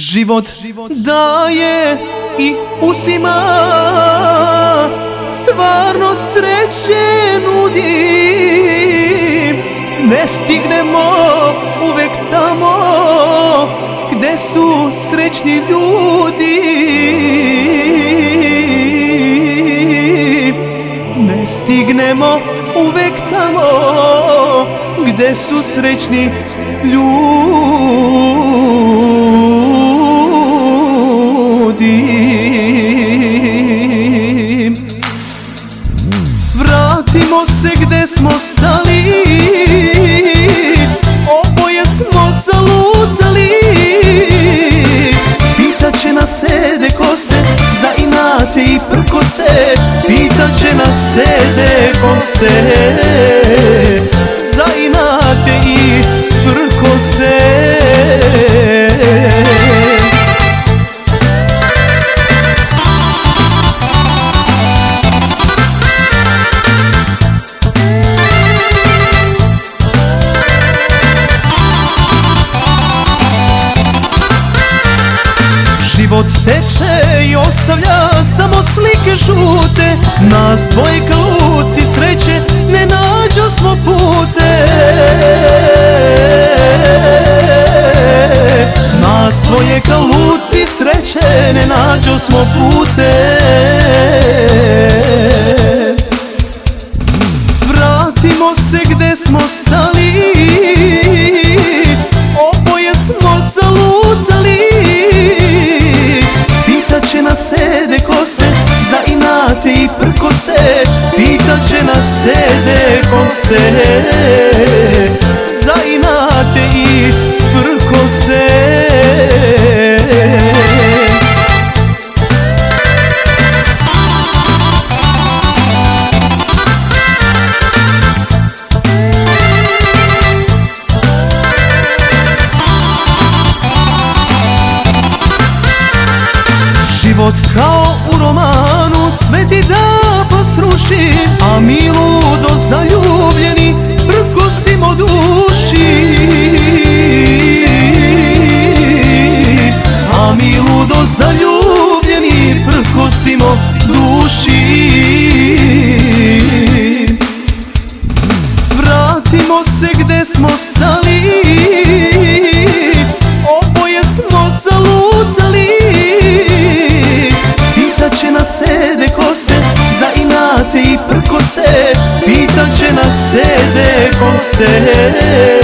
Život daje i uzima, stvarno sreće nudi. Ne stignemo uvek tamo gde su srećni ljudi. Ne stignemo uvek tamo gde su srećni ljudi. Vratimo se gde smo stali, oboje smo zalutali. Pitaće nas sede kose za inate i prkose. Pitaće nas sede kose za inate i prkose. Život teče i ostavlja samo slike žute. Nas dvoje ka luci sreće ne nađosmo pute. Nas dvoje ka luci sreće ne nađosmo pute. Vratimo se gde smo stali, oboje smo zalutali. Pitaće nas sede kose za inate i prkose. Pitaće nas sede kose za inate i prkose. Život kao u romanu sve ti da pa sruši, a mi ludo zaljubljeni prkosimo duši. A mi ludo zaljubljeni prkosimo duši. Vratimo se gde smo stali, oboje smo zalutali. Pitaće nas sede kose za inate i prkose. Pitaće nas sede kose